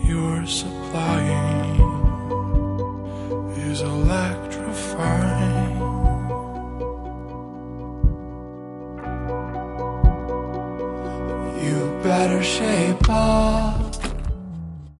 you're supplying is electrifying. You better shape up